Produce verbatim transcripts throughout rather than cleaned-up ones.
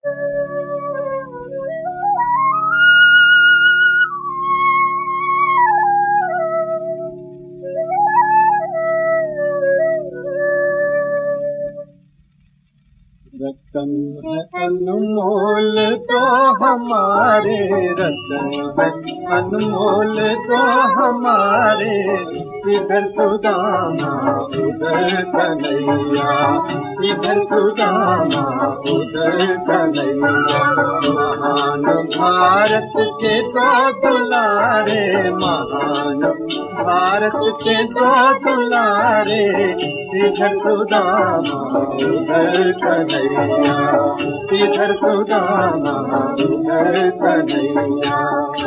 रतन है अनमोल तो हमारे, रतन है अनमोल तो हमारे, इधर सुदामा उधर कन्हैया, इधर सुदामा उधर कन्हैया। महान भारत के दो दुलारे, महान भारत के दो दुलारे, इधर सुदामा उधर कन्हैया, इधर सुदामा उधर कन्हैया।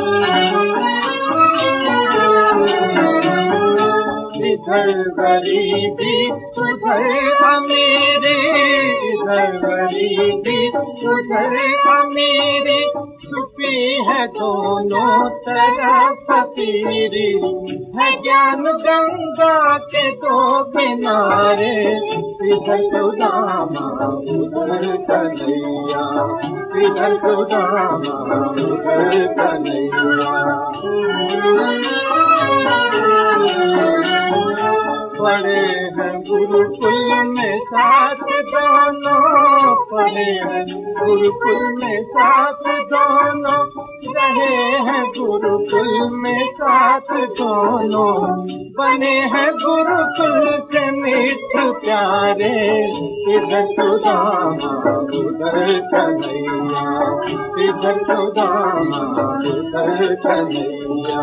इधर गरीबी उधर अमीरी, इधर गरीबी उधर अमीरी, छुपी है दोनों तरफ पीरी, है ज्ञान गंगा के दो किनारे, इधर सुदामा उधर कन्हैया, इधर सुदामा उधर कन्हैया। पढ़े हैं गुरुकुल में साथ दोनों, पढ़े हैं गुरुकुल में साथ दोनों, रहे हैं गुरुकुल में साथ दोनों, बने हैं गुरुकुल से मित्र प्यारे, इधर सुदामा उधर कन्हैया, इधर सुदामा उधर कन्हैया।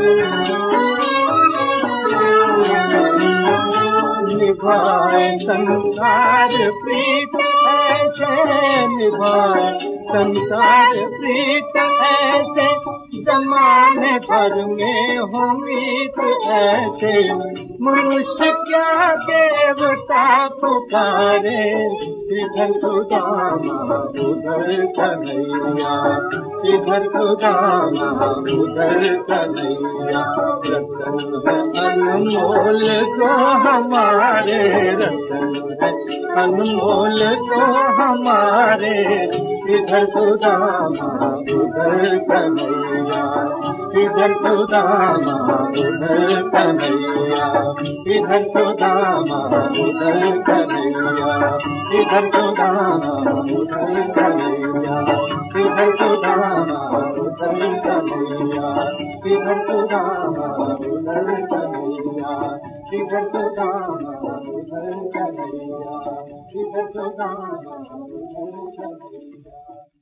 निभाए संसार प्रीत ऐसे, निभाए संसार प्रीत ऐसे, जमाने भर में हो मीत ऐसे, मनुष्य क्या देवता पुकारे, इधर सुदामा उधर कन्हैया, इधर सुदामा उधर कन्हैया। रतन है अनमोल तो हमारे, रतन है अनमोल तो हमारे, इधर सुदामा उधर कन्हैया, इधर सुदामा उधर कन्हैया, इधर सुदामा उधर कन्हैया, इधर सुदामा उधर कन्हैया, इधर सुदामा उधर कन्हैया, इधर सुदामा उधर कन्हैया, इधर सुदामा उधर कन्हैया, इधर सुदामा उधर कन्हैया।